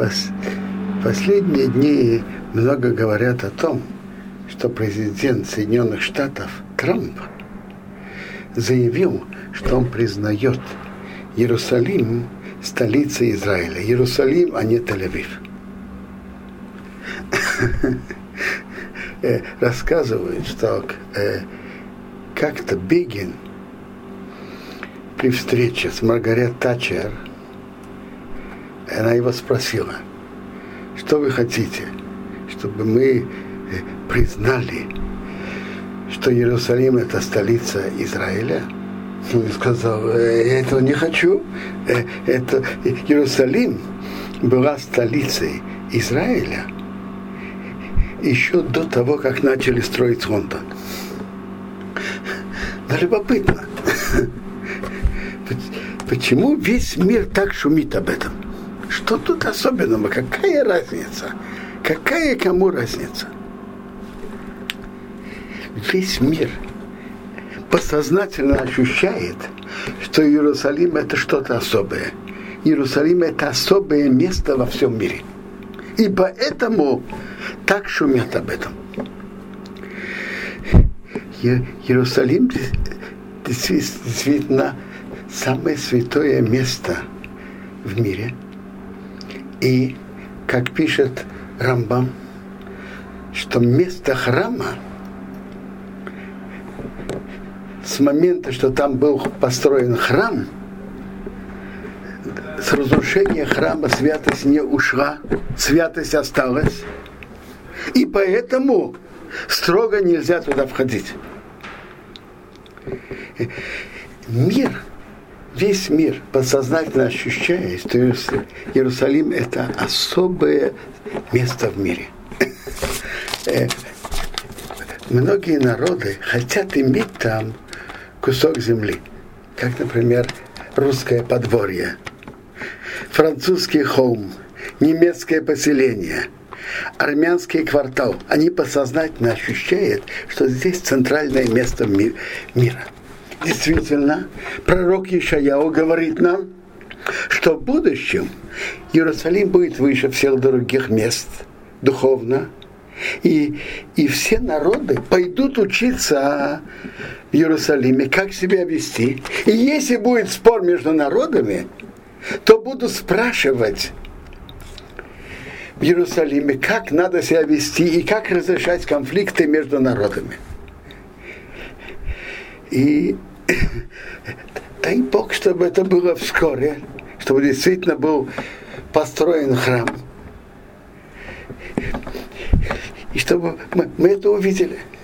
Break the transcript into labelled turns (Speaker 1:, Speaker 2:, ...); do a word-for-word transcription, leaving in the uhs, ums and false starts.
Speaker 1: Пос, последние дни много говорят о том, что президент Соединенных Штатов Трамп заявил, что он признает Иерусалим столицей Израиля. Иерусалим, а не Тель-Авив. Рассказывают, что как-то Бегин при встрече с Маргарет Тэтчер, она его спросила: что вы хотите, чтобы мы признали, что Иерусалим это столица Израиля? Он сказал: я этого не хочу. Это Иерусалим была столицей Израиля еще до того, как начали строить Лондон. Но любопытно, почему весь мир так шумит об этом? Что тут особенного? Какая разница? Какая кому разница? Весь мир подсознательно ощущает, что Иерусалим это что-то особое. Иерусалим это особое место во всем мире. И поэтому так шумят об этом. Иерусалим действительно самое святое место в мире. И, как пишет Рамбам, что место храма с момента, что там был построен храм, с разрушения храма святость не ушла, святость осталась, и поэтому строго нельзя туда входить. Мир, весь мир подсознательно ощущает, что Иерусалим это особое место в мире. Многие народы хотят иметь там кусок земли, как, например, русское подворье, французский холм, немецкое поселение, армянский квартал. Они подсознательно ощущают, что здесь центральное место ми- мира. Действительно, пророк Ишаяу говорит нам, что в будущем Иерусалим будет выше всех других мест духовно, и, и все народы пойдут учиться в Иерусалиме, как себя вести. И если будет спор между народами, то будут спрашивать в Иерусалиме, как надо себя вести и как разрешать конфликты между народами. И дай Бог, чтобы это было вскоре, чтобы действительно был построен храм. И чтобы мы, мы это увидели.